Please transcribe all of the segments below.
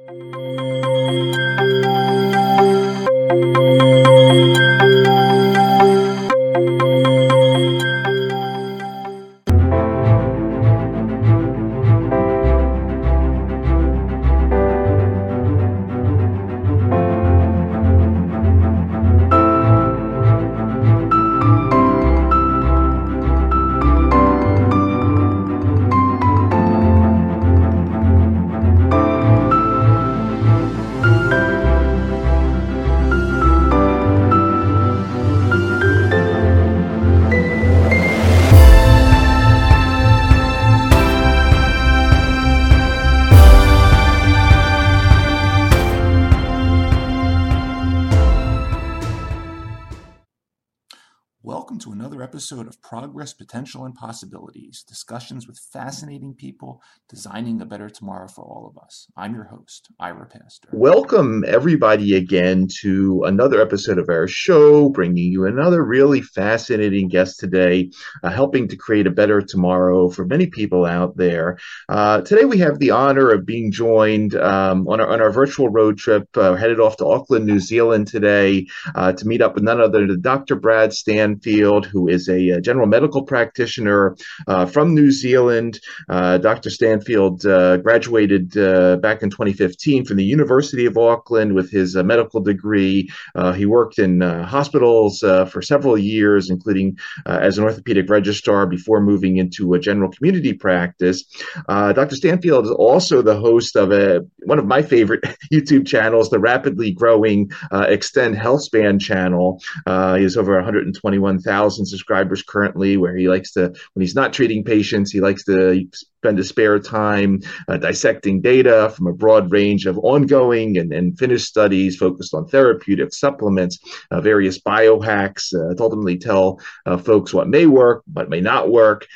Welcome to another episode of Progress, Potential, and Possibilities, discussions with fascinating people designing a better tomorrow for all of us. I'm your host, Ira Pastor. Welcome, everybody, again to another episode of our show, bringing you another really fascinating guest today, helping to create a better tomorrow for many people out there. Today, we have the honor of being joined on our virtual road trip, headed off to Auckland, New Zealand today to meet up with none other than Dr. Brad Stanfield, who is a general medical practitioner from New Zealand. Dr. Stanfield graduated back in 2015 from the University of Auckland with his medical degree. He worked in hospitals for several years, including as an orthopedic registrar before moving into a general community practice. Dr. Stanfield is also the host of one of my favorite YouTube channels, the rapidly growing Extend Healthspan channel. He has over 121,000 subscribers currently, where he likes to, when he's not treating patients, he likes to spend his spare time dissecting data from a broad range of ongoing and finished studies focused on therapeutic supplements, various biohacks to ultimately tell folks what may work, what may not work.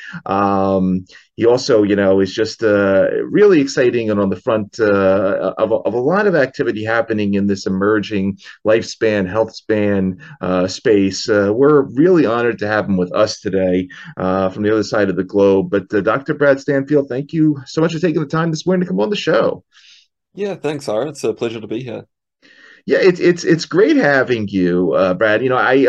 He also, is just really exciting and on the front of a lot of activity happening in this emerging lifespan, health span space. We're really honored to have him with us today from the other side of the globe. But Dr. Brad Stanfield, thank you so much for taking the time this morning to come on the show. Yeah, thanks, Ira. It's a pleasure to be here. Yeah, it's great having you, Brad.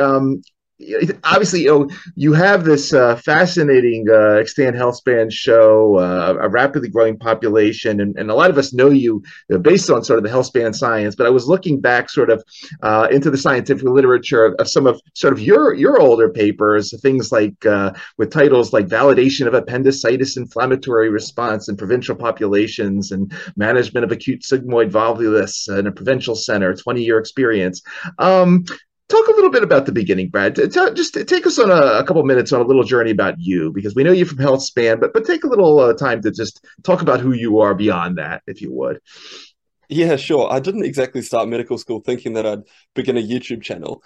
Obviously, you have this fascinating Extend Healthspan show, a rapidly growing population, and a lot of us know you based on sort of the healthspan science. But I was looking back sort of into the scientific literature of some of sort of your older papers, things like with titles like Validation of Appendicitis Inflammatory Response in Provincial Populations and Management of Acute Sigmoid Volvulus in a Provincial Center, 20-year experience. Talk a little bit about the beginning, Brad. Just take us on a couple minutes on a little journey about you, because we know you from Healthspan, but take a little time to just talk about who you are beyond that, if you would. Yeah, sure. I didn't exactly start medical school thinking that I'd begin a YouTube channel.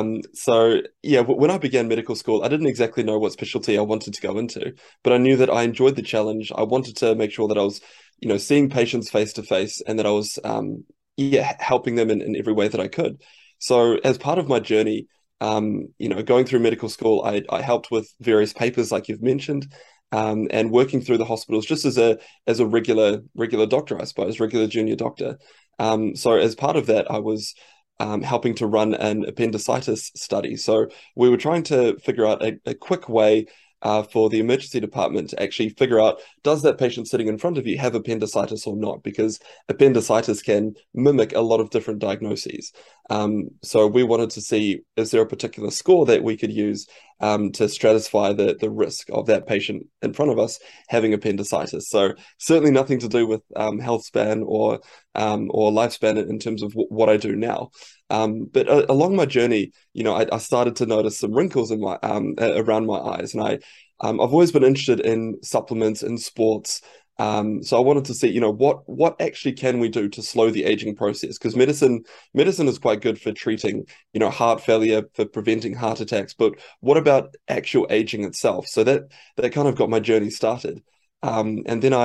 When I began medical school, I didn't exactly know what specialty I wanted to go into, but I knew that I enjoyed the challenge. I wanted to make sure that I was, seeing patients face to face, and that I was, helping them in every way that I could. So as part of my journey, going through medical school, I helped with various papers, like you've mentioned, and working through the hospitals just as a regular doctor, I suppose, regular junior doctor. So as part of that, I was helping to run an appendicitis study. So we were trying to figure out a quick way for the emergency department to actually figure out, does that patient sitting in front of you have appendicitis or not? Because appendicitis can mimic a lot of different diagnoses. So we wanted to see, is there a particular score that we could use to stratify the risk of that patient in front of us having appendicitis? So certainly nothing to do with health span or lifespan in terms of what I do now. But along my journey, I started to notice some wrinkles in my around my eyes, and I've always been interested in supplements and sports. So I wanted to see, what actually can we do to slow the aging process? Because medicine is quite good for treating, heart failure, for preventing heart attacks. But what about actual aging itself? So that kind of got my journey started. And then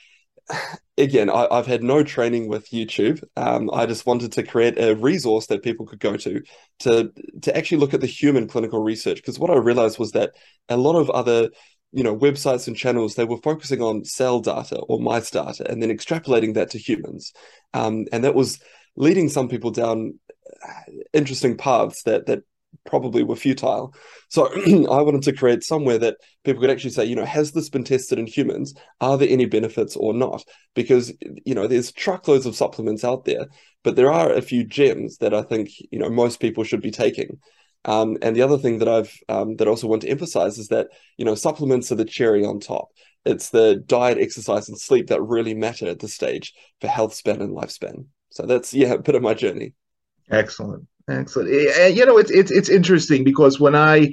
I've had no training with YouTube. I just wanted to create a resource that people could go to actually look at the human clinical research. Because what I realized was that a lot of other websites and channels, they were focusing on cell data or mice data and then extrapolating that to humans. And that was leading some people down interesting paths that probably were futile. So I wanted to create somewhere that people could actually say, has this been tested in humans? Are there any benefits or not? Because, there's truckloads of supplements out there, but there are a few gems that I think, most people should be taking. And the other thing that that I also want to emphasize is that, supplements are the cherry on top. It's the diet, exercise, and sleep that really matter at this stage for health span and lifespan. So that's, a bit of my journey. Excellent. Excellent. It's interesting because when I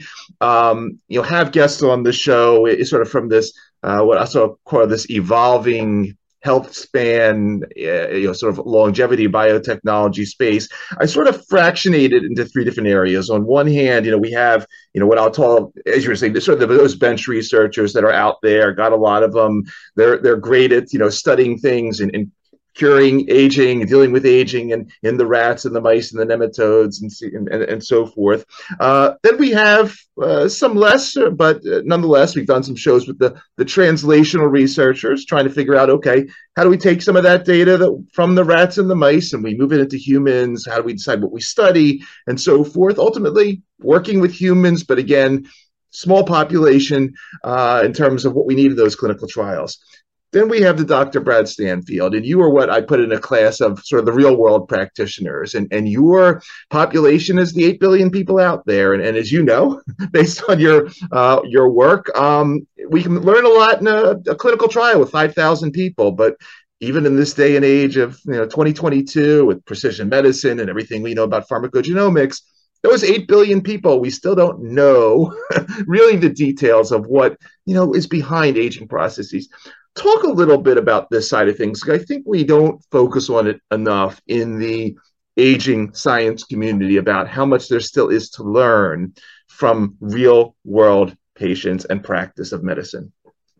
have guests on the show, it's sort of from this what I sort of call this evolving health span, sort of longevity biotechnology space. I sort of fractionate it into three different areas. On one hand, we have what I'll call, as you were saying, sort of those bench researchers that are out there. Got a lot of them. They're great at studying things and curing aging and dealing with aging and in the rats and the mice and the nematodes and so forth. Then we have some less, but nonetheless, we've done some shows with the translational researchers trying to figure out, okay, how do we take some of that data from the rats and the mice and we move it into humans? How do we decide what we study and so forth? Ultimately, working with humans, but again, small population in terms of what we need in those clinical trials. Then we have the Dr. Brad Stanfield, and you are what I put in a class of sort of the real world practitioners, and your population is the 8 billion people out there. And as you know, based on your work, we can learn a lot in a clinical trial with 5,000 people, but even in this day and age of 2022 with precision medicine and everything we know about pharmacogenomics, those 8 billion people, we still don't know really the details of what is behind aging processes. Talk a little bit about this side of things. I think we don't focus on it enough in the aging science community about how much there still is to learn from real world patients and practice of medicine.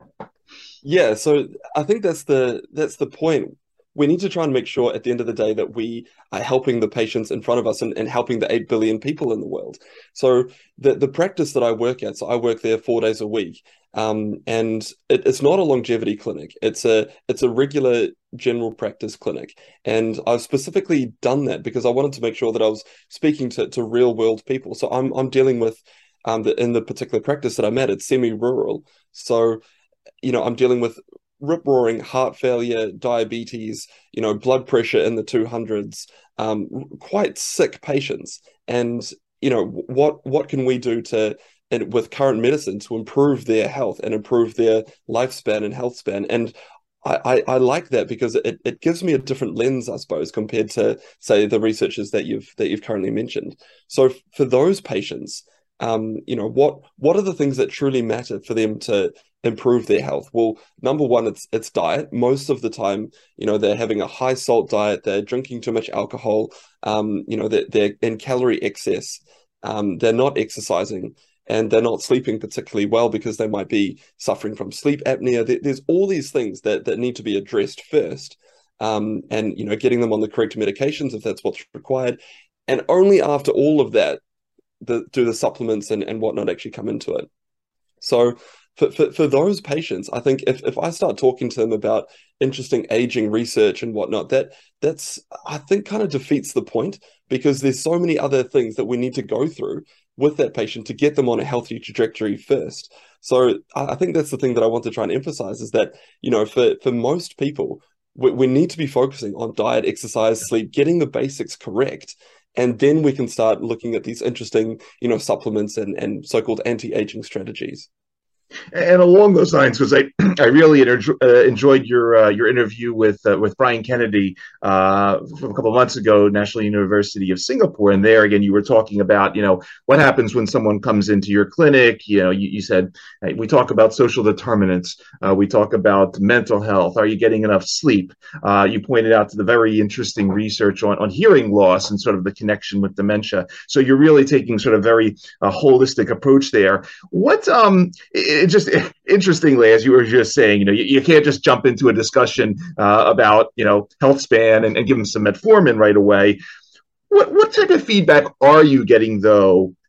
Yeah, so I think that's the point. We need to try and make sure at the end of the day that we are helping the patients in front of us and helping the 8 billion people in the world. So the practice that I work at, so I work there 4 days a week, and it's not a longevity clinic. It's a regular general practice clinic. And I've specifically done that because I wanted to make sure that I was speaking to real world people. So I'm dealing with, in the particular practice that I'm at, it's semi-rural. So, I'm dealing with rip-roaring heart failure, diabetes, blood pressure in the 200s, quite sick patients. And, what can we do with current medicine to improve their health and improve their lifespan and health span? And I like that because it gives me a different lens, I suppose, compared to, say, the researchers that you've currently mentioned. So for those patients, what are the things that truly matter for them to improve their health? Well, number one, it's diet. Most of the time, they're having a high salt diet, they're drinking too much alcohol, they're in calorie excess, they're not exercising, and they're not sleeping particularly well because they might be suffering from sleep apnea. There's all these things that need to be addressed first, and getting them on the correct medications if that's what's required. And only after all of that do the supplements and whatnot actually come into it. So for those patients, I think if I start talking to them about interesting aging research and whatnot, that's I think kind of defeats the point, because there's so many other things that we need to go through with that patient to get them on a healthy trajectory first. So I think that's the thing that I want to try and emphasize, is that, for most people, we need to be focusing on diet, exercise, sleep, getting the basics correct. And then we can start looking at these interesting, supplements and so-called anti-aging strategies. And along those lines, because I really enjoyed your interview with Brian Kennedy from a couple of months ago, National University of Singapore, and there again you were talking about what happens when someone comes into your clinic. You said, hey, we talk about social determinants, we talk about mental health. Are you getting enough sleep? You pointed out to the very interesting research on hearing loss and sort of the connection with dementia. So you're really taking sort of very holistic approach there. What just interestingly, as you were just saying, you can't just jump into a discussion about health span and give them some metformin right away. What type of feedback are you getting though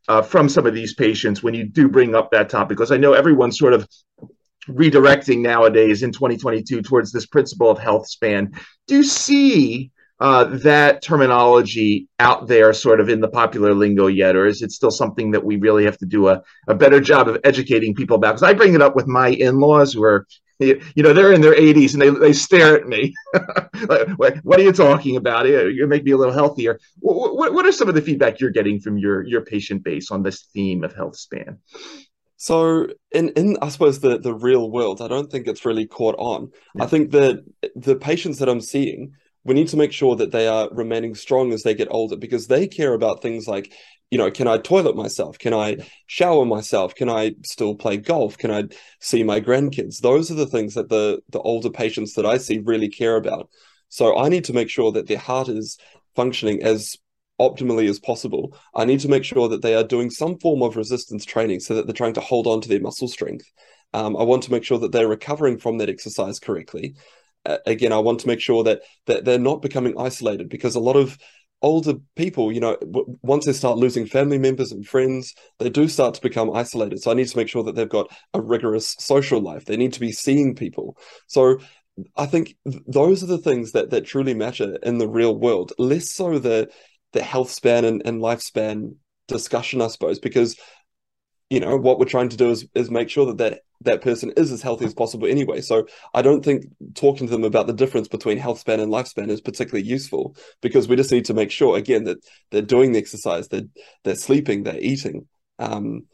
from some of these patients when you do bring up that topic? Because I know everyone's sort of redirecting nowadays in 2022 towards this principle of health span. Do you see that terminology out there sort of in the popular lingo yet, or is it still something that we really have to do a better job of educating people about? Because I bring it up with my in-laws who are, they're in their 80s and they stare at me. Like, what are you talking about? You make me a little healthier. What are some of the feedback you're getting from your patient base on this theme of health span? So in I suppose the real world, I don't think it's really caught on. I think that the patients that I'm seeing, we need to make sure that they are remaining strong as they get older, because they care about things like, can I toilet myself? Can I shower myself? Can I still play golf? Can I see my grandkids? Those are the things that the older patients that I see really care about. So I need to make sure that their heart is functioning as optimally as possible. I need to make sure that they are doing some form of resistance training so that they're trying to hold on to their muscle strength. I want to make sure that they're recovering from that exercise correctly. Again, I want to make sure that they're not becoming isolated, because a lot of older people, once they start losing family members and friends, they do start to become isolated. So I need to make sure that they've got a rigorous social life. They need to be seeing people. So I think those are the things that truly matter in the real world, less so the health span and lifespan discussion, I suppose, because what we're trying to do is make sure that person is as healthy as possible anyway. So I don't think talking to them about the difference between health span and lifespan is particularly useful, because we just need to make sure, again, that they're doing the exercise, they're sleeping, they're eating, and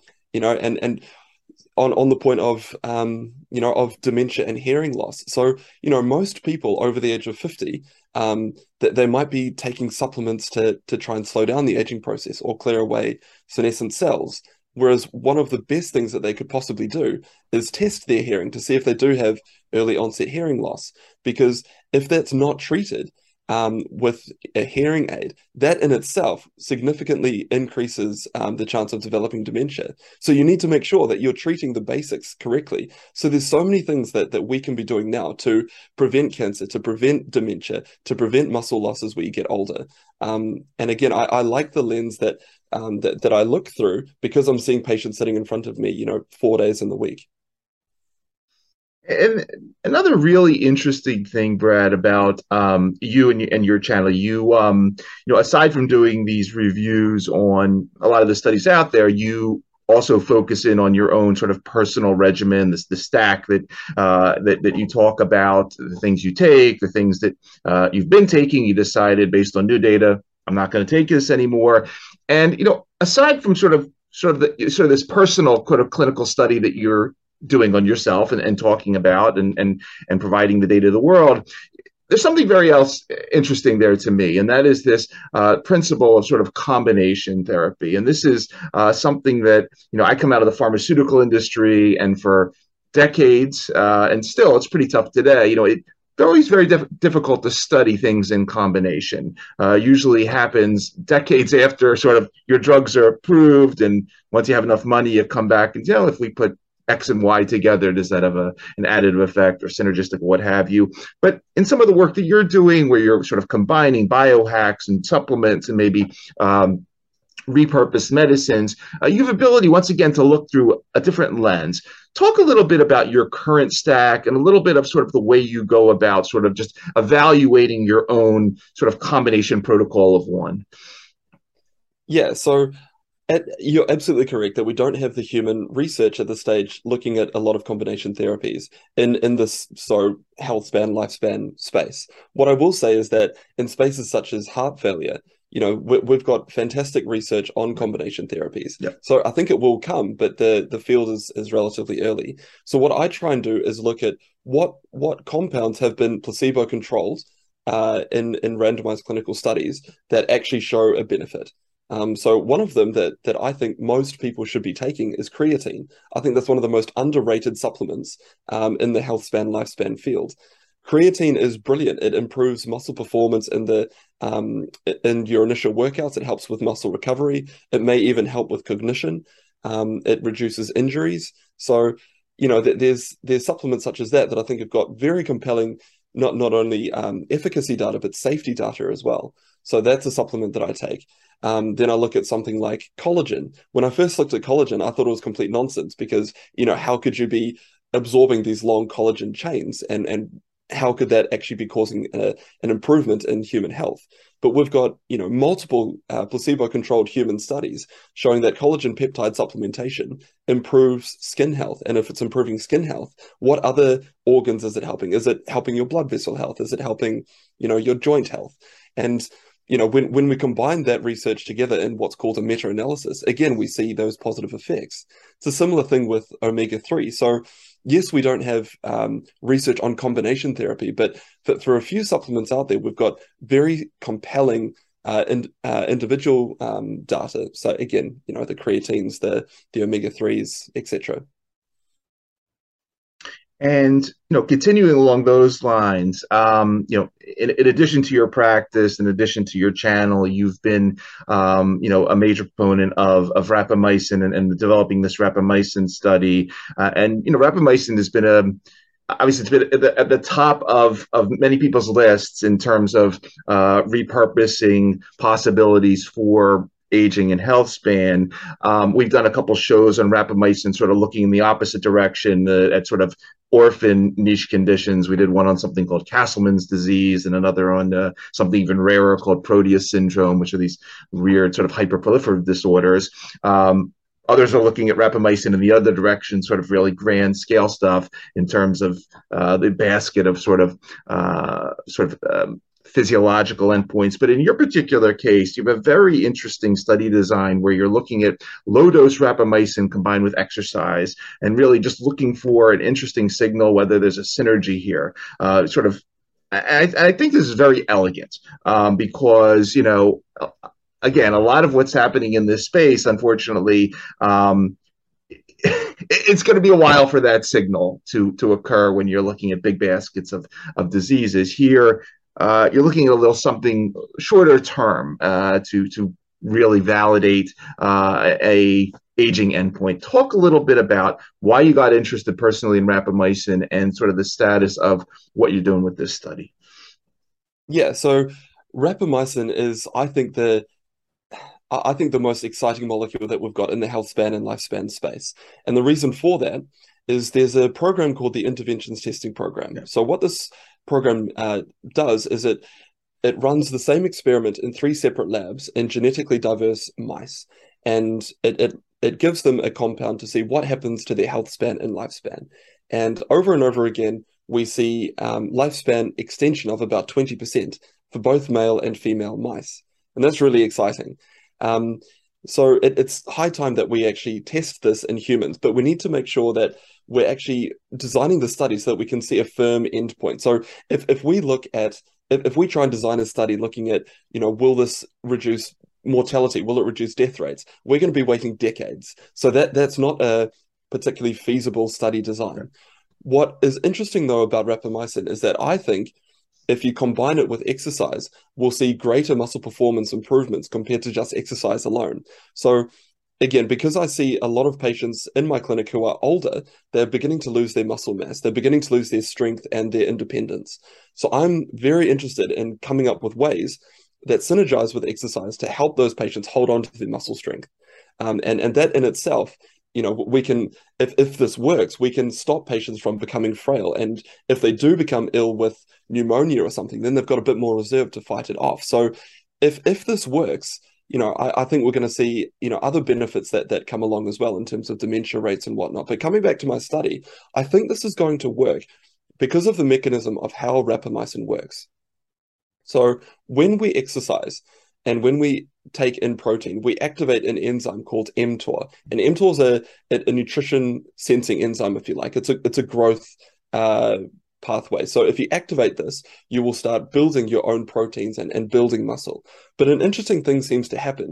on the point of of dementia and hearing loss. So most people over the age of 50, that they might be taking supplements to try and slow down the aging process or clear away senescent cells. Whereas one of the best things that they could possibly do is test their hearing to see if they do have early onset hearing loss. Because if that's not treated with a hearing aid, that in itself significantly increases the chance of developing dementia. So you need to make sure that you're treating the basics correctly. So there's so many things that we can be doing now to prevent cancer, to prevent dementia, to prevent muscle loss as we get older. And again, I like the lens that I look through, because I'm seeing patients sitting in front of me, 4 days in the week. And another really interesting thing, Brad, about you and your channel, aside from doing these reviews on a lot of the studies out there, you also focus in on your own sort of personal regimen, the stack that you talk about, the things you take, the things that you've been taking. You decided based on new data, I'm not going to take this anymore. And aside from sort of this personal kind of clinical study that you're doing on yourself and talking about and providing the data to the world, there's something very else interesting there to me, and that is this principle of sort of combination therapy. And this is something that I come out of the pharmaceutical industry, and for decades, and still it's pretty tough today. It's always very difficult to study things in combination. Usually happens decades after sort of your drugs are approved, and once you have enough money, you come back and if we put X and Y together, does that have an additive effect or synergistic, what have you? But in some of the work that you're doing, where you're sort of combining biohacks and supplements and maybe repurposed medicines, you have ability, once again, to look through a different lens. Talk a little bit about your current stack and a little bit of sort of the way you go about sort of just evaluating your own sort of combination protocol of one. Yeah, so you're absolutely correct that we don't have the human research at this stage looking at a lot of combination therapies in this health span, lifespan space. What I will say is that in spaces such as heart failure, we've got fantastic research on combination therapies. Yep. So I think it will come, but the field is relatively early. So what I try and do is look at what compounds have been placebo controlled in randomized clinical studies that actually show a benefit. So one of them that I think most people should be taking is creatine. I think that's one of the most underrated supplements in the health span, lifespan field. Creatine is brilliant. It improves muscle performance in your initial workouts. It helps with muscle recovery. It may even help with cognition. It reduces injuries. So, there's supplements such as that I think have got very compelling not only efficacy data, but safety data as well. So that's a supplement that I take. Then I look at something like collagen. When I first looked at collagen, I thought it was complete nonsense because, how could you be absorbing these long collagen chains and how could that actually be causing an improvement in human health? But we've got, multiple placebo-controlled human studies showing that collagen peptide supplementation improves skin health. And if it's improving skin health, what other organs is it helping? Is it helping your blood vessel health? Is it helping, your joint health? And when we combine that research together in what's called a meta-analysis, again, we see those positive effects. It's a similar thing with omega-3. So yes, we don't have research on combination therapy, but for a few supplements out there, we've got very compelling individual data. So again, the creatines, the omega-3s, etc. And continuing along those lines, in addition to your practice, in addition to your channel, you've been, a major proponent of rapamycin and developing this rapamycin study. And rapamycin has been obviously it's been at the top of many people's lists in terms of repurposing possibilities for aging and health span. We've done a couple shows on rapamycin, sort of looking in the opposite direction at sort of orphan niche conditions. We did one on something called Castleman's disease and another on something even rarer called Proteus syndrome, which are these weird sort of hyperproliferative disorders. Others are looking at rapamycin in the other direction, sort of really grand scale stuff in terms of the basket of physiological endpoints. But in your particular case, you have a very interesting study design where you're looking at low dose rapamycin combined with exercise and really just looking for an interesting signal, whether there's a synergy here. I think this is very elegant because, again, a lot of what's happening in this space, unfortunately, it's going to be a while for that signal to occur when you're looking at big baskets of diseases. Here, you're looking at a little something shorter term to really validate a aging endpoint. Talk a little bit about why you got interested personally in rapamycin and sort of the status of what you're doing with this study. Yeah, so rapamycin is, I think the most exciting molecule that we've got in the health span and lifespan space. And the reason for that is there's a program called the Interventions Testing Program. Yeah. So what this program does is it runs the same experiment in 3 separate labs in genetically diverse mice. And it gives them a compound to see what happens to their health span and lifespan. And over again, we see lifespan extension of about 20% for both male and female mice. And that's really exciting. So it's high time that we actually test this in humans, but we need to make sure that we're actually designing the study so that we can see a firm endpoint. So if we try and design a study looking at, will this reduce mortality? Will it reduce death rates? We're going to be waiting decades. So that's not a particularly feasible study design. What is interesting, though, about rapamycin is that I think if you combine it with exercise, we'll see greater muscle performance improvements compared to just exercise alone. So again, because I see a lot of patients in my clinic who are older, they're beginning to lose their muscle mass. They're beginning to lose their strength and their independence. So I'm very interested in coming up with ways that synergize with exercise to help those patients hold on to their muscle strength. And that in itself, we can, if this works, we can stop patients from becoming frail. And if they do become ill with pneumonia or something, then they've got a bit more reserve to fight it off. So if this works, I think we're going to see, other benefits that come along as well in terms of dementia rates and whatnot. But coming back to my study, I think this is going to work because of the mechanism of how rapamycin works. So when we exercise and when we take in protein, we activate an enzyme called mTOR. And mTOR is a nutrition sensing enzyme, if you like. It's a growth pathway. So if you activate this, you will start building your own proteins and building muscle. But an interesting thing seems to happen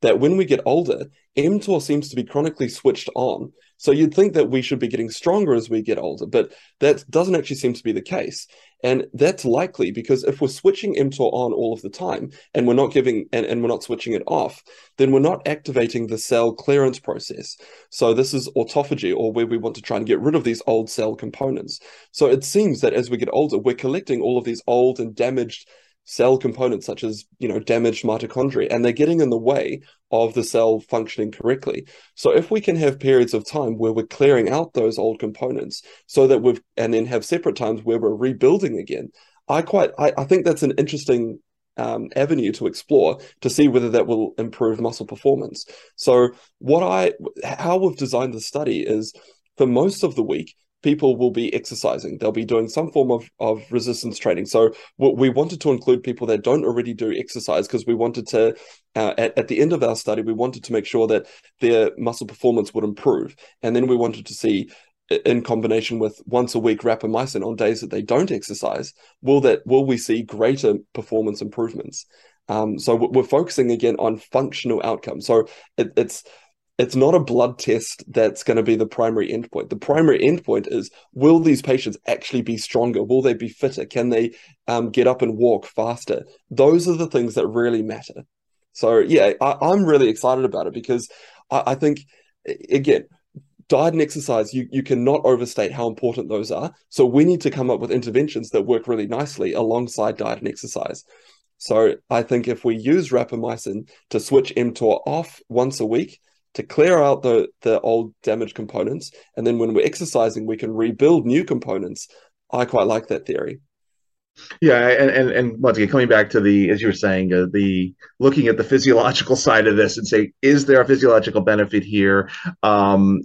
that when we get older, mTOR seems to be chronically switched on. So you'd think that we should be getting stronger as we get older, but that doesn't actually seem to be the case. And that's likely because if we're switching mTOR on all of the time and we're not giving and we're not switching it off, then we're not activating the cell clearance process. So this is autophagy, or where we want to try and get rid of these old cell components. So it seems that as we get older, we're collecting all of these old and damaged cell components, such as, damaged mitochondria, and they're getting in the way of the cell functioning correctly. So if we can have periods of time where we're clearing out those old components so that and then have separate times where we're rebuilding again, I think that's an interesting avenue to explore to see whether that will improve muscle performance. So how we've designed the study is, for most of the week, people will be exercising. They'll be doing some form of resistance training. So we wanted to include people that don't already do exercise, because we wanted to, at the end of our study, we wanted to make sure that their muscle performance would improve. And then we wanted to see, in combination with once a week rapamycin on days that they don't exercise, will we see greater performance improvements? So we're focusing again on functional outcomes. So it's not a blood test that's going to be the primary endpoint. The primary endpoint is, will these patients actually be stronger? Will they be fitter? Can they get up and walk faster? Those are the things that really matter. So yeah, I'm really excited about it, because I think, again, diet and exercise, you cannot overstate how important those are. So we need to come up with interventions that work really nicely alongside diet and exercise. So I think if we use rapamycin to switch mTOR off once a week, to clear out the old damaged components, and then when we're exercising, we can rebuild new components, I quite like that theory. Yeah, and once again, coming back to as you were saying, the looking at the physiological side of this and say, is there a physiological benefit here? And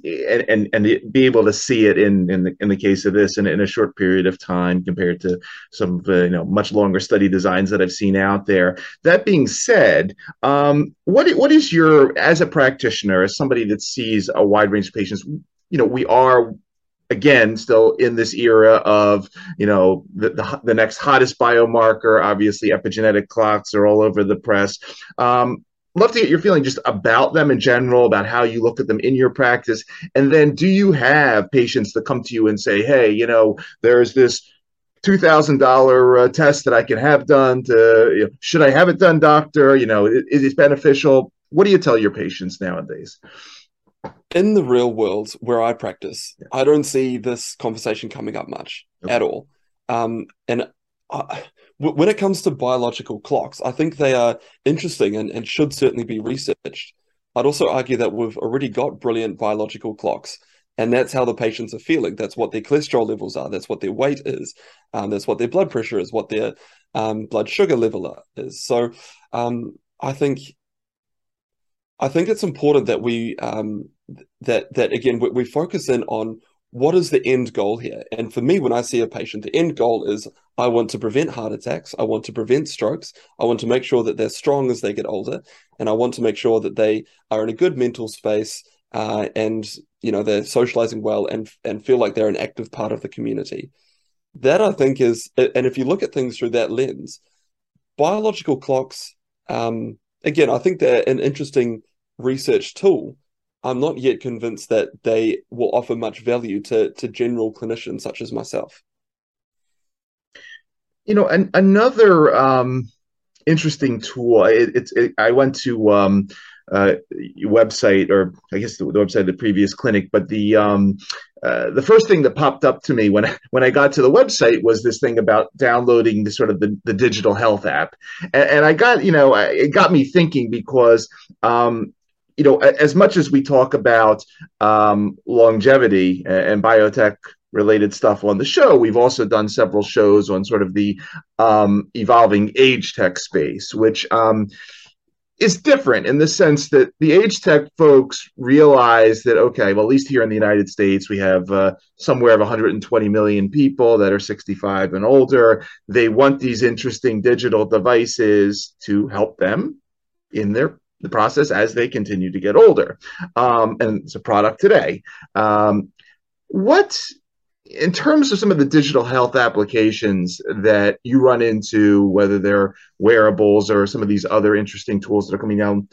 be able to see it in the case of this in a short period of time compared to some much longer study designs that I've seen out there. That being said, what is your, as a practitioner, as somebody that sees a wide range of patients, we are, again, still in this era of, the next hottest biomarker. Obviously, epigenetic clocks are all over the press. Love to get your feeling just about them in general, about how you look at them in your practice. And then, do you have patients that come to you and say, hey, there's this $2,000 test that I can have done should I have it done, doctor? Is it beneficial? What do you tell your patients nowadays? In the real world where I practice, I don't see this conversation coming up much at all. When it comes to biological clocks, I think they are interesting and should certainly be researched. I'd also argue that we've already got brilliant biological clocks, and that's how the patients are feeling. That's what their cholesterol levels are. That's what their weight is. That's what their blood pressure is, what their blood sugar level is. So I think it's important that we that again we focus in on what is the end goal here. And for me, when I see a patient, the end goal is, I want to prevent heart attacks, I want to prevent strokes, I want to make sure that they're strong as they get older, and I want to make sure that they are in a good mental space, and they're socializing well and feel like they're an active part of the community. That, I think, is, and if you look at things through that lens, biological clocks, again, I think they're an interesting research tool. I'm not yet convinced that they will offer much value to general clinicians such as myself. Another interesting tool. I went to website, or I guess the website of the previous clinic, but the first thing that popped up to me when I got to the website was this thing about downloading the digital health app, and I got it got me thinking, because as much as we talk about longevity and biotech related stuff on the show, we've also done several shows on sort of the evolving age tech space, which is different in the sense that the age tech folks realize that, okay, well, at least here in the United States, we have somewhere of 120 million people that are 65 and older. They want these interesting digital devices to help them in the process as they continue to get older. And it's a product today. What, in terms of some of the digital health applications that you run into, whether they're wearables or some of these other interesting tools that are coming down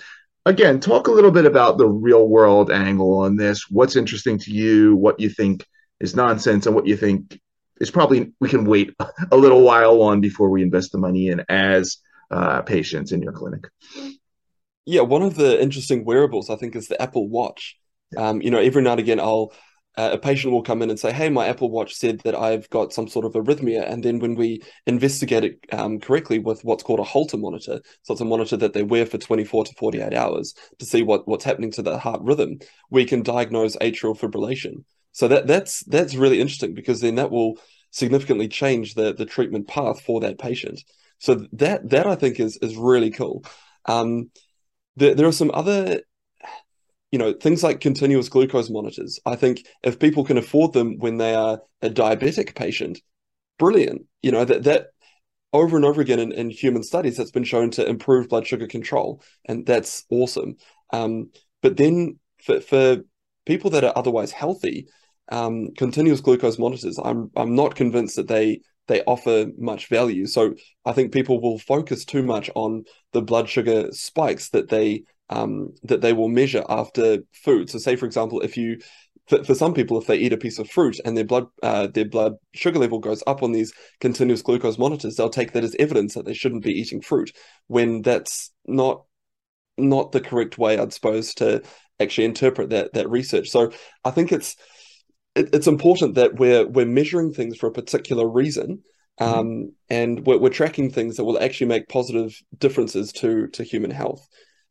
Again, talk a little bit about the real world angle on this. What's interesting to you? What you think is nonsense, and what you think is probably we can wait a little while on before we invest the money in as patients in your clinic. Yeah, one of the interesting wearables I think is the Apple Watch. Every now and again, a patient will come in and say, "Hey, my Apple Watch said that I've got some sort of arrhythmia," and then when we investigate it correctly with what's called a Holter monitor, so it's a monitor that they wear for 24 to 48 hours to see what's happening to the heart rhythm, we can diagnose atrial fibrillation. So that's really interesting because then that will significantly change the treatment path for that patient. So that I think is really cool. Um, there are some other, things like continuous glucose monitors. I think if people can afford them when they are a diabetic patient, brilliant. That over and over again in human studies, that's been shown to improve blood sugar control, and that's awesome. But then for people that are otherwise healthy, continuous glucose monitors, I'm not convinced that they offer much value. So I think people will focus too much on the blood sugar spikes that they will measure after food. So say, for example, for some people, if they eat a piece of fruit and their blood sugar level goes up on these continuous glucose monitors, they'll take that as evidence that they shouldn't be eating fruit, when that's not the correct way, I'd suppose, to actually interpret that research. So I think it's important that we're measuring things for a particular reason, and we're tracking things that will actually make positive differences to human health.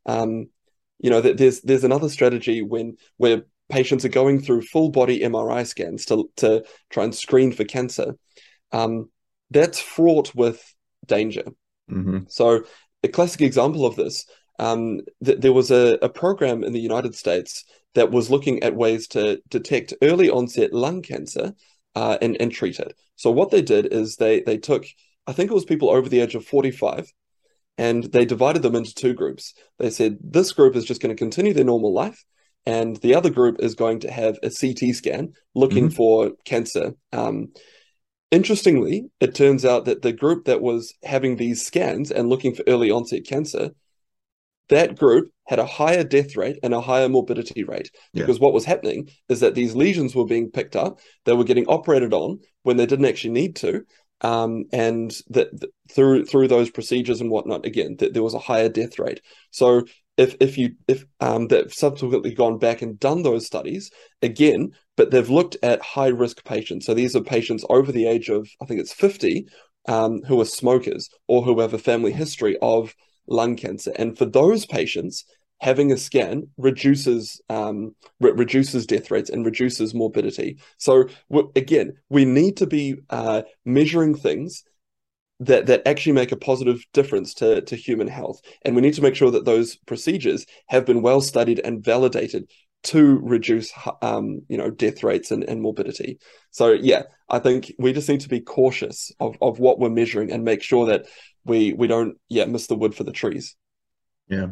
That there's another strategy where patients are going through full body MRI scans to try and screen for cancer. That's fraught with danger. Mm-hmm. So a classic example of this, there was a program in the United States that was looking at ways to detect early onset lung cancer, and treat it. So what they did is they took, I think it was people over the age of 45, and they divided them into two groups. They said this group is just going to continue their normal life, and the other group is going to have a CT scan looking Mm-hmm. for cancer. Interestingly, it turns out that the group that was having these scans and looking for early onset cancer, that group had a higher death rate and a higher morbidity rate, Yeah. because what was happening is that these lesions were being picked up, they were getting operated on when they didn't actually need to, and that through those procedures and whatnot, again, there was a higher death rate. So if they've subsequently gone back and done those studies again, but they've looked at high risk patients. So these are patients over the age of, I think it's 50, who are smokers or who have a family history of lung cancer. And for those patients, having a scan reduces death rates and reduces morbidity. So again, we need to be measuring things that actually make a positive difference to human health, and we need to make sure that those procedures have been well studied and validated to reduce death rates and morbidity. So yeah, I think we just need to be cautious of what we're measuring and make sure that we don't miss the wood for the trees. Yeah,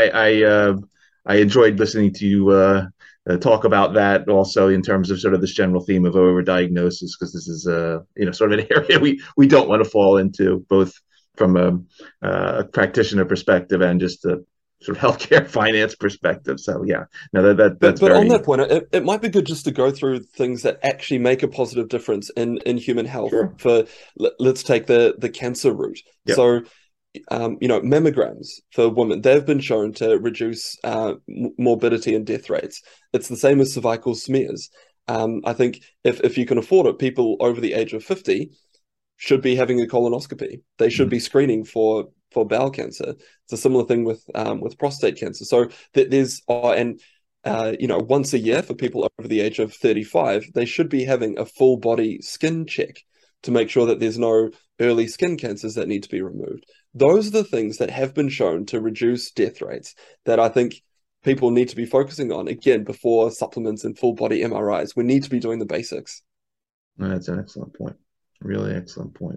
I enjoyed listening to you talk about that also in terms of sort of this general theme of overdiagnosis, because this is sort of an area we don't want to fall into, both from a practitioner perspective and just a sort of healthcare finance perspective. So yeah, no, that's But on very that point, it might be good just to go through things that actually make a positive difference in human health. sure. Let's take the cancer route. Yep. So mammograms for women, they've been shown to reduce morbidity and death rates. It's the same as cervical smears. I think if you can afford it, people over the age of 50 should be having a colonoscopy. They should be screening for bowel cancer. It's a similar thing with prostate cancer. So there's once a year for people over the age of 35, they should be having a full body skin check to make sure that there's no early skin cancers that need to be removed. Those are the things that have been shown to reduce death rates that I think people need to be focusing on, again, before supplements and full body MRIs. We need to be doing the basics. That's an excellent point. Really excellent point.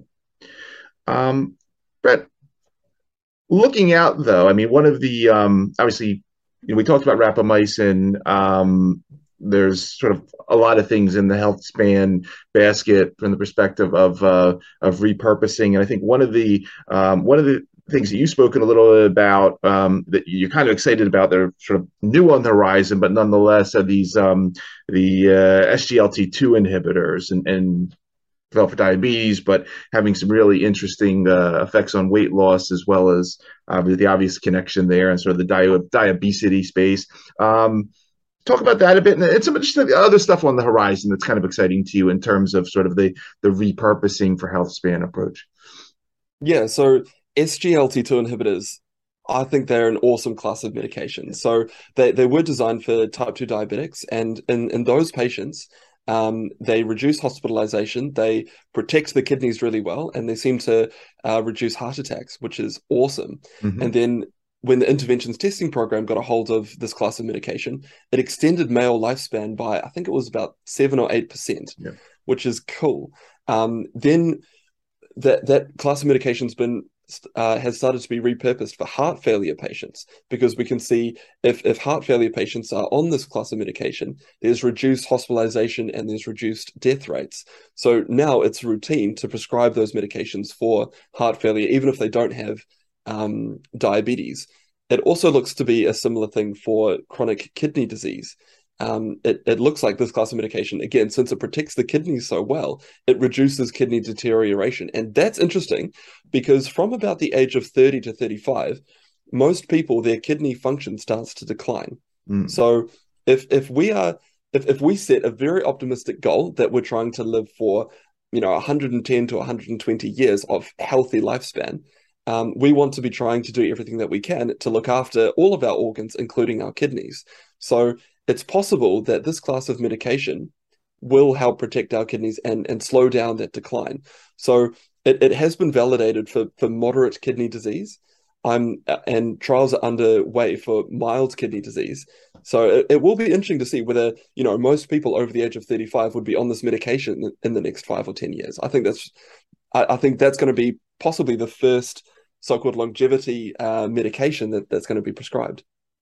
Brett, looking out though, I mean, one of the obviously, we talked about rapamycin. There's sort of a lot of things in the health span basket from the perspective of repurposing, and I think one of the things that you've spoken a little bit about that you're kind of excited about. They're sort of new on the horizon, but nonetheless are these the SGLT2 inhibitors and developed for diabetes, but having some really interesting effects on weight loss, as well as the obvious connection there and sort of the diabesity space. Talk about that a bit, and some just the other stuff on the horizon that's kind of exciting to you in terms of sort of the repurposing for health span approach. Yeah, so SGLT2 inhibitors, I think they're an awesome class of medications. So they were designed for type 2 diabetics, and in those patients, they reduce hospitalization, they protect the kidneys really well, and they seem to reduce heart attacks, which is awesome. Mm-hmm. And then when the interventions testing program got a hold of this class of medication, it extended male lifespan by, I think it was about 7 or 8%, Yeah. which is cool. Then that class of medication's been has started to be repurposed for heart failure patients, because we can see if heart failure patients are on this class of medication, there's reduced hospitalization and there's reduced death rates. So now it's routine to prescribe those medications for heart failure, even if they don't have diabetes. It also looks to be a similar thing for chronic kidney disease. It looks like this class of medication, again, since it protects the kidneys so well, it reduces kidney deterioration. And that's interesting because from about the age of 30 to 35, most people, their kidney function starts to decline. Mm. So if we set a very optimistic goal that we're trying to live for, 110 to 120 years of healthy lifespan, we want to be trying to do everything that we can to look after all of our organs, including our kidneys. So it's possible that this class of medication will help protect our kidneys and slow down that decline. So it has been validated for moderate kidney disease. And trials are underway for mild kidney disease. So it will be interesting to see whether, most people over the age of 35 would be on this medication in the next 5 or 10 years. I think that's going to be possibly the first so-called longevity medication that's going to be prescribed.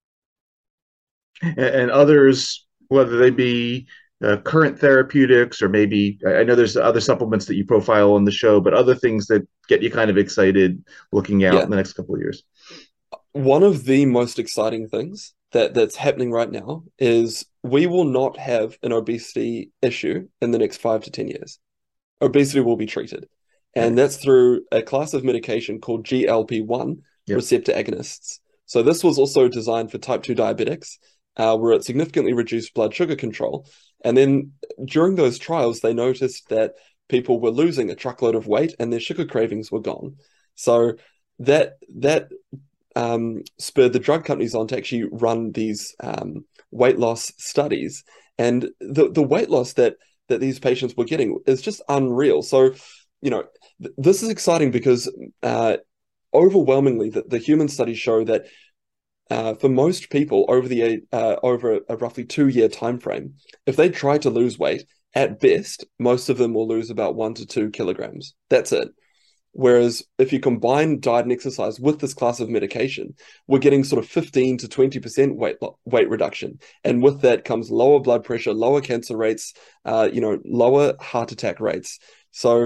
And others, whether they be current therapeutics or maybe I know there's other supplements that you profile on the show, but other things that get you kind of excited looking out in the next couple of years. One of the most exciting things that's happening right now is we will not have an obesity issue in the next 5 to 10 years. Obesity will be treated. And that's through a class of medication called GLP-1 receptor agonists. So this was also designed for type 2 diabetics, where it significantly reduced blood sugar control. And then during those trials, they noticed that people were losing a truckload of weight and their sugar cravings were gone. So that spurred the drug companies on to actually run these weight loss studies. And the weight loss that these patients were getting is just unreal. So, this is exciting because overwhelmingly, the human studies show that for most people over a roughly 2-year time frame, if they try to lose weight, at best, most of them will lose about 1 to 2 kilograms. That's it. Whereas if you combine diet and exercise with this class of medication, we're getting sort of 15 to 20% weight reduction. And with that comes lower blood pressure, lower cancer rates, lower heart attack rates. So,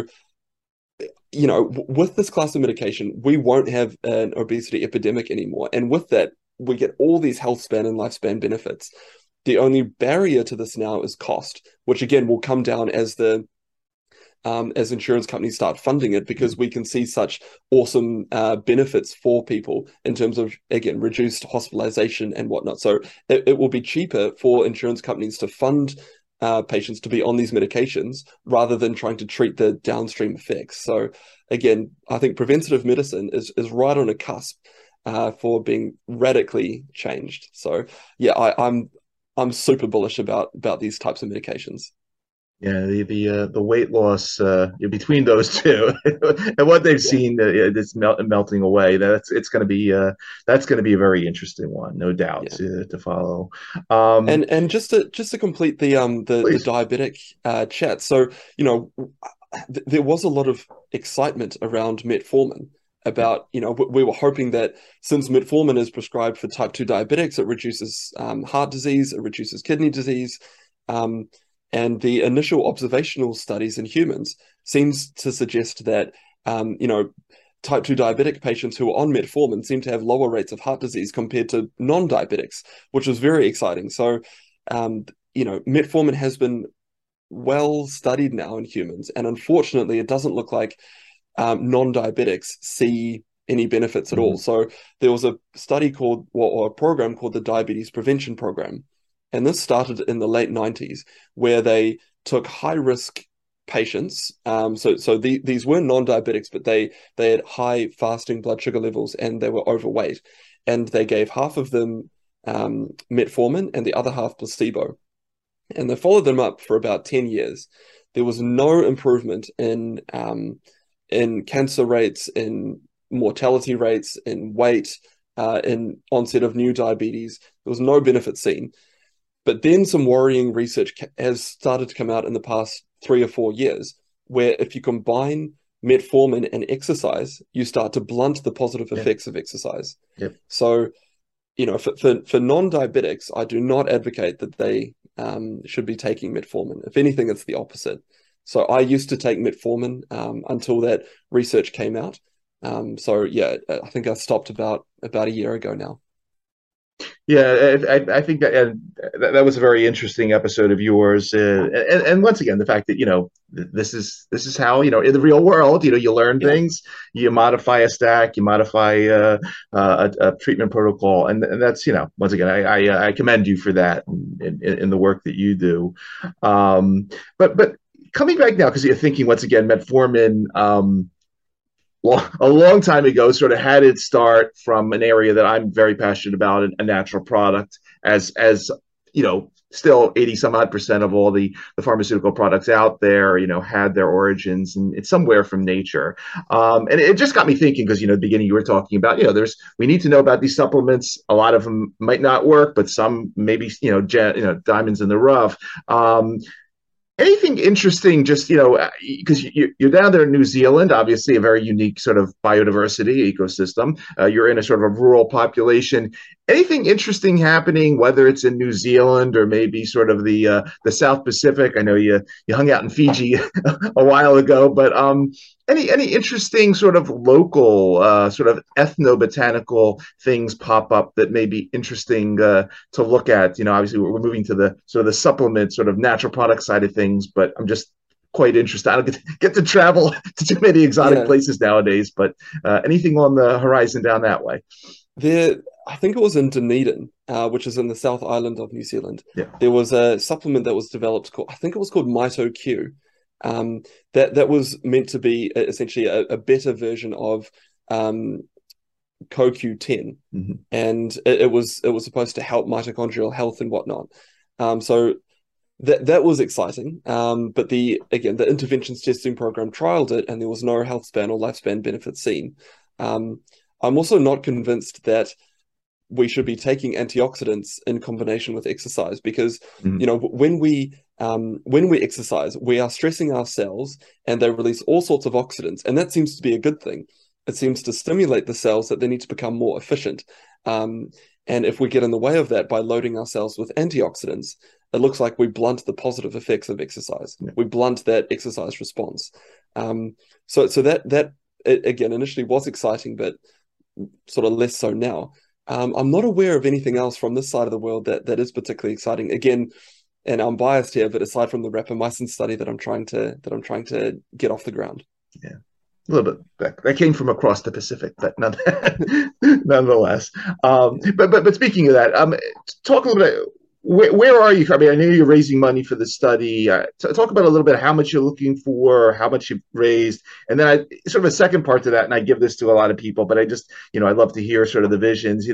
with this class of medication, we won't have an obesity epidemic anymore. And with that, we get all these health span and lifespan benefits. The only barrier to this now is cost, which again will come down as insurance companies start funding it, because we can see such awesome benefits for people in terms of, again, reduced hospitalization and whatnot. So it will be cheaper for insurance companies to fund patients to be on these medications rather than trying to treat the downstream effects. So again, I think preventative medicine is right on a cusp for being radically changed. So yeah, I'm super bullish about these types of medications. Yeah, the weight loss between those two and what they've seen it's melting away. It's going to be that's going to be a very interesting one, no doubt, to follow. And just to complete the diabetic chat. So there was a lot of excitement around metformin. About, we were hoping that since metformin is prescribed for type 2 diabetics, it reduces heart disease, it reduces kidney disease. And the initial observational studies in humans seems to suggest that, type 2 diabetic patients who were on metformin seemed to have lower rates of heart disease compared to non-diabetics, which was very exciting. So, metformin has been well studied now in humans, and unfortunately, it doesn't look like non-diabetics see any benefits at all. So there was a study called, or a program called the Diabetes Prevention Program, and this started in the late 90s, where they took high-risk patients. These were non-diabetics, but they had high fasting blood sugar levels and they were overweight, and they gave half of them metformin and the other half placebo, and they followed them up for about 10 years. There was no improvement in cancer rates, in mortality rates, in weight, in onset of new diabetes. There was no benefit seen. But then some worrying research has started to come out in the past 3 or 4 years, where if you combine metformin and exercise, you start to blunt the positive effects of exercise. Yep. So, for non-diabetics, I do not advocate that they should be taking metformin. If anything, it's the opposite. So I used to take metformin until that research came out. I think I stopped about a year ago now. Yeah, I think that was a very interesting episode of yours, and once again, the fact that this is how in the real world you learn things, you modify a stack, you modify a treatment protocol, and that's once again I commend you for that in the work that you do, but coming back now because you're thinking once again metformin. A long time ago, sort of had its start from an area that I'm very passionate about, a natural product, as still 80 some odd percent of all the pharmaceutical products out there, had their origins and it's somewhere from nature. And it just got me thinking because, at the beginning you were talking about, we need to know about these supplements. A lot of them might not work, but some maybe, diamonds in the rough. Anything interesting, just, because you're down there in New Zealand, obviously a very unique sort of biodiversity ecosystem. You're in a sort of a rural population. Anything interesting happening, whether it's in New Zealand or maybe sort of the South Pacific? I know you hung out in Fiji a while ago, but any interesting sort of local, sort of ethnobotanical things pop up that may be interesting to look at? Obviously we're moving to the sort of the supplement, sort of natural product side of things, but I'm just quite interested. I don't get to travel to too many exotic places nowadays, but anything on the horizon down that way? I think it was in Dunedin, which is in the South Island of New Zealand. Yeah. There was a supplement that was developed I think it was called MitoQ. That was meant to be essentially a better version of CoQ10, and it was supposed to help mitochondrial health and whatnot. So that was exciting. But the interventions testing program trialed it, and there was no health span or lifespan benefit seen. I'm also not convinced that we should be taking antioxidants in combination with exercise because when we exercise, we are stressing our cells and they release all sorts of oxidants, and that seems to be a good thing. It seems to stimulate the cells that they need to become more efficient. And if we get in the way of that by loading our cells with antioxidants, it looks like we blunt the positive effects of exercise. We blunt that exercise response. So that again initially was exciting, but sort of less so now. I'm not aware of anything else from this side of the world that is particularly exciting. Again, and I'm biased here, but aside from the rapamycin study that I'm trying to get off the ground. Yeah, a little bit. That came from across the Pacific, but nonetheless. But speaking of that, talk a little bit. Where are you? I mean, I know you're raising money for the study. Talk about a little bit how much you're looking for, how much you've raised, and then sort of a second part to that. And I give this to a lot of people, but I just, I'd love to hear sort of the visions.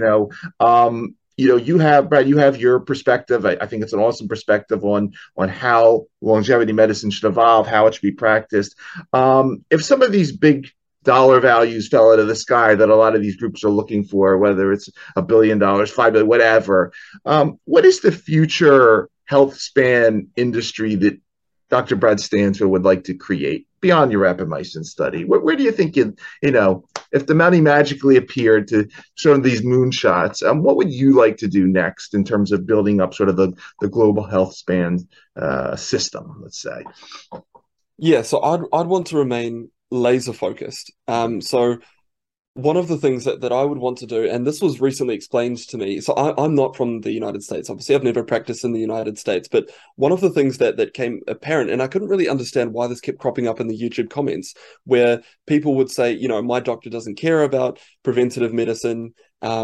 You have, Brad, you have your perspective. I think it's an awesome perspective on how longevity medicine should evolve, how it should be practiced. If some of these big dollar values fell out of the sky that a lot of these groups are looking for, whether it's $1 billion, $5 billion, whatever. What is the future health span industry that Dr. Brad Stansfield would like to create beyond your rapamycin study? Where do you think, if the money magically appeared to sort of these moonshots, what would you like to do next in terms of building up sort of the global health span system, let's say? Yeah, so I'd want to remain laser focused. So one of the things that I would want to do, and this was recently explained to me. So I'm not from the United States. Obviously, I've never practiced in the United States, but one of the things that came apparent, and I couldn't really understand why this kept cropping up in the YouTube comments, where people would say, my doctor doesn't care about preventative medicine.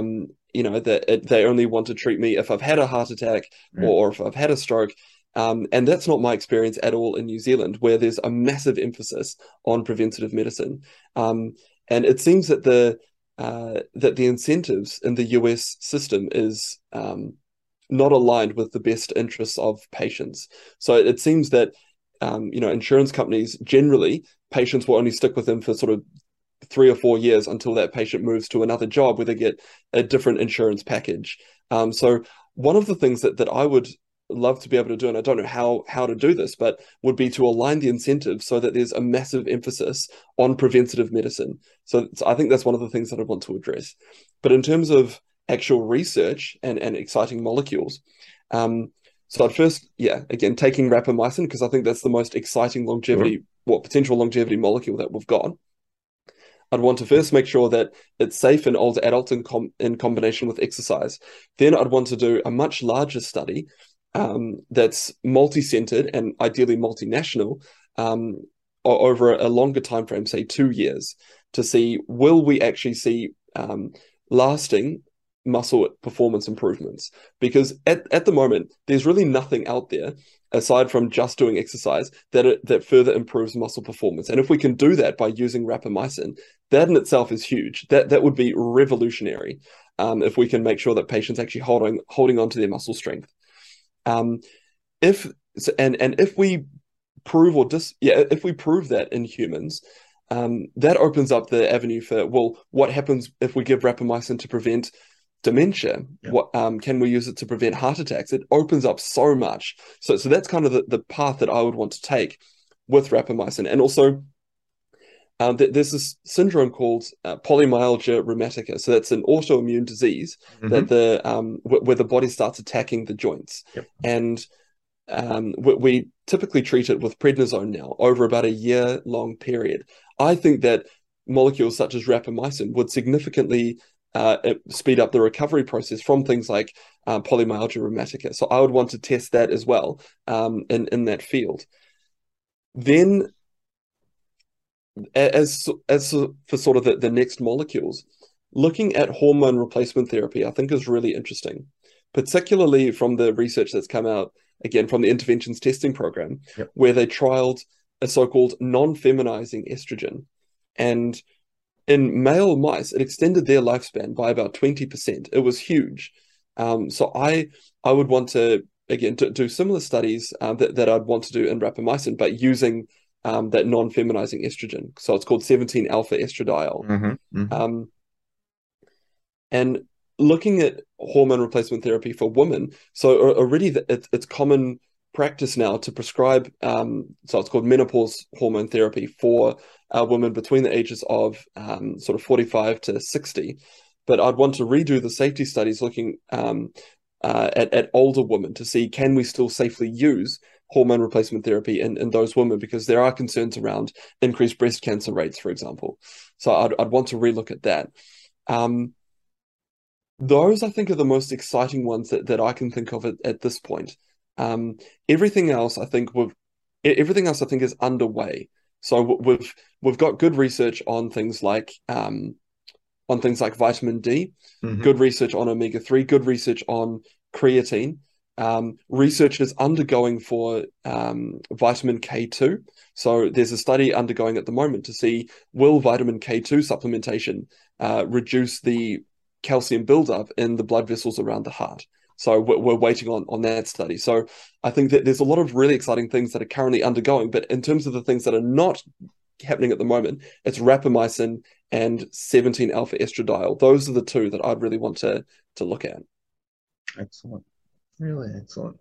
That they only want to treat me if I've had a heart attack or if I've had a stroke. And that's not my experience at all in New Zealand, where there's a massive emphasis on preventative medicine. And it seems that the incentives in the US system is not aligned with the best interests of patients. So it seems that insurance companies generally, patients will only stick with them for sort of 3 or 4 years until that patient moves to another job where they get a different insurance package. So one of the things that I would love to be able to do, and I don't know how to do this, but would be to align the incentives so that there's a massive emphasis on preventative medicine. So I think that's one of the things that I want to address. But in terms of actual research and exciting molecules, so I'd first, again, taking rapamycin, because I think that's the most exciting potential longevity molecule that we've got. I'd want to first make sure that it's safe in older adults in combination with exercise. Then I'd want to do a much larger study that's multi-centered and ideally multinational over a longer time frame, say 2 years, to see will we actually see lasting muscle performance improvements. Because at the moment, there's really nothing out there aside from just doing exercise that further improves muscle performance. And if we can do that by using rapamycin, that in itself is huge. That would be revolutionary if we can make sure that patients actually holding on to their muscle strength. If we prove if we prove that in humans, that opens up the avenue for, what happens if we give rapamycin to prevent dementia? What can we use it to prevent heart attacks? It opens up so much. So that's kind of the path that I would want to take with rapamycin. And also, there's this syndrome called polymyalgia rheumatica. So that's an autoimmune disease that where the body starts attacking the joints. And we typically treat it with prednisone now over about a year-long period. I think that molecules such as rapamycin would significantly speed up the recovery process from things like polymyalgia rheumatica. So I would want to test that as well in that field. Then, as for sort of the next molecules, looking at hormone replacement therapy, I think is really interesting, particularly from the research that's come out, again, from the Interventions Testing Program, where they trialed a so-called non-feminizing estrogen. And in male mice, it extended their lifespan by about 20%. It was huge. So I would want to, again, to do similar studies that I'd want to do in rapamycin, but using that non-feminizing estrogen. So it's called 17-alpha estradiol. And looking at hormone replacement therapy for women, so already it's common practice now to prescribe, so it's called menopause hormone therapy for women between the ages of sort of 45 to 60. But I'd want to redo the safety studies looking at older women to see, can we still safely use hormone replacement therapy in those women, because there are concerns around increased breast cancer rates, for example. So I'd want to relook at that. Those, I think, are the most exciting ones that I can think of at this point. Everything else I think is underway. So we've got good research on things like vitamin D, good research on omega-3, good research on creatine. Research is undergoing for vitamin K2. So there's a study undergoing at the moment to see, will vitamin K2 supplementation reduce the calcium buildup in the blood vessels around the heart. So we're waiting on that study. So I think that there's a lot of really exciting things that are currently undergoing, but in terms of the things that are not happening at the moment, it's rapamycin and 17-alpha estradiol. Those are the two that I'd really want to look at. Excellent. Really excellent.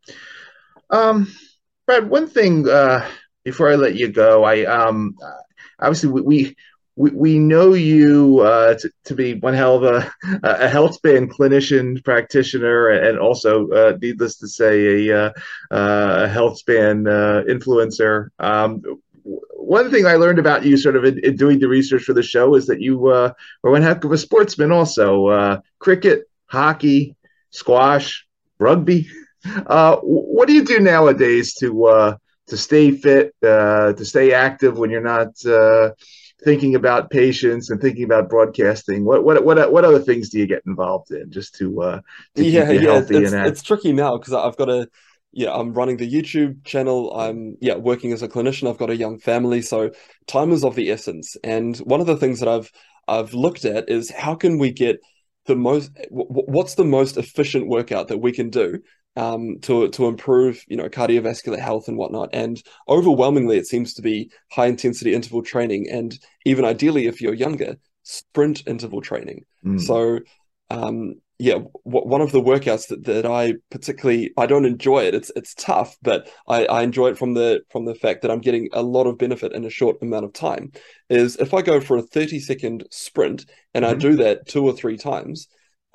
Brad, one thing before I let you go, I obviously we know you to be one hell of a health span clinician practitioner, and also, needless to say, a health span influencer. one thing I learned about you sort of in doing the research for the show is that you were one heck of a sportsman also. Cricket, hockey, squash, rugby. What do you do nowadays to stay fit, to stay active when you're not thinking about patients and thinking about broadcasting? What other things do you get involved in just to keep you healthy and active? It's tricky now because I've got a I'm running the YouTube channel. I'm working as a clinician. I've got a young family, so time is of the essence. And one of the things that I've looked at is how can we get what's the most efficient workout that we can do to improve cardiovascular health and whatnot. And overwhelmingly, it seems to be high intensity interval training, and even ideally, if you're younger, sprint interval training. So one of the workouts that I don't enjoy it. It's tough, but I enjoy it from the fact that I'm getting a lot of benefit in a short amount of time. Is if I go for a 30-second sprint and I do that 2 or 3 times,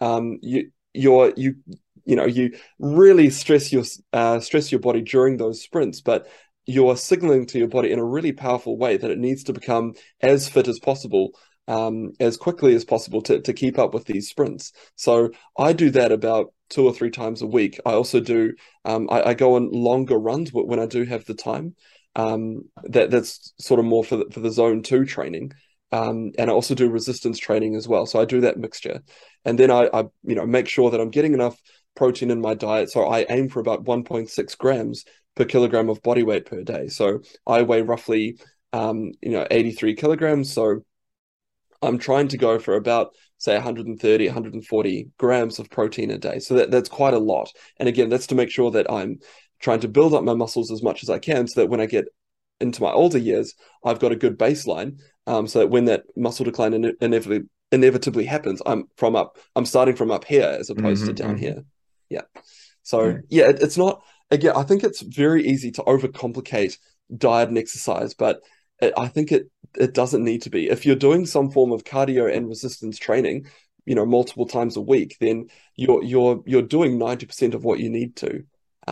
you really stress your body during those sprints, but you're signaling to your body in a really powerful way that it needs to become as fit as possible, as quickly as possible to keep up with these sprints. So I do that about 2 or 3 times a week. I also do, I go on longer runs when I do have the time. That's sort of more for the zone 2 training. And I also do resistance training as well. So I do that mixture. And then I make sure that I'm getting enough protein in my diet. So I aim for about 1.6 grams per kilogram of body weight per day. So I weigh roughly 83 kilograms. So I'm trying to go for about, say, 130, 140 grams of protein a day. So that's quite a lot. And again, that's to make sure that I'm trying to build up my muscles as much as I can so that when I get into my older years, I've got a good baseline, so that when that muscle decline inevitably happens, I'm starting from up here as opposed to down here. Yeah. So it's not, again, I think it's very easy to overcomplicate diet and exercise, but I think it doesn't need to be. If you're doing some form of cardio and resistance training, multiple times a week, then you're doing 90% of what you need to.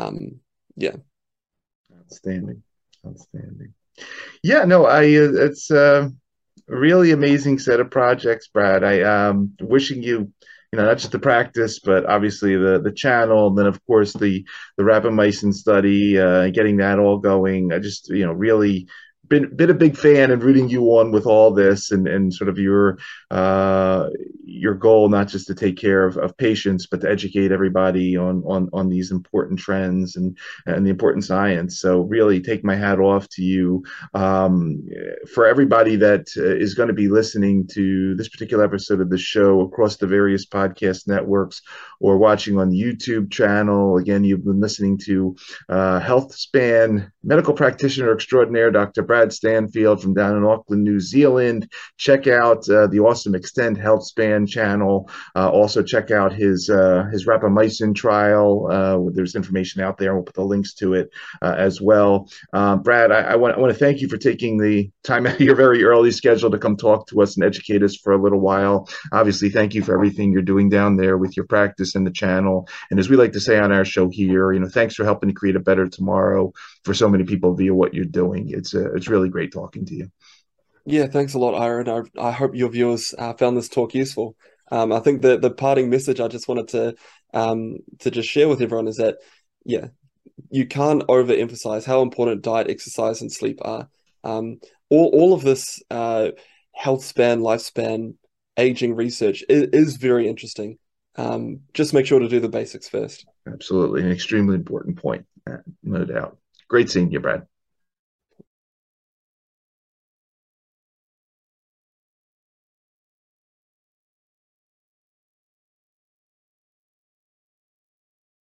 Outstanding. Yeah, no, it's a really amazing set of projects, Brad. I wishing you, not just the practice, but obviously the channel, and then of course the rapamycin study, getting that all going. I just really been a big fan and rooting you on with all this and sort of your goal, not just to take care of patients, but to educate everybody on these important trends and the important science. So really take my hat off to you. For everybody that is going to be listening to this particular episode of the show across the various podcast networks or watching on the YouTube channel, again, you've been listening to HealthSpan medical practitioner extraordinaire, Dr. Brad Stanfield from down in Auckland, New Zealand. Check out the awesome Extend HealthSpan channel. Also check out his rapamycin trial. There's information out there. We'll put the links to it as well. Brad, I want to thank you for taking the time out of your very early schedule to come talk to us and educate us for a little while. Obviously, thank you for everything you're doing down there with your practice and the channel. And as we like to say on our show here, thanks for helping to create a better tomorrow for so many people via what you're doing. It's really great talking to you. Yeah, thanks a lot, Ira. I hope your viewers found this talk useful. I think the parting message I just wanted to just share with everyone is that, you can't overemphasize how important diet, exercise, and sleep are. All of this health span, lifespan, aging research is very interesting. Just make sure to do the basics first. Absolutely. An extremely important point. No doubt. Great seeing you, Brad.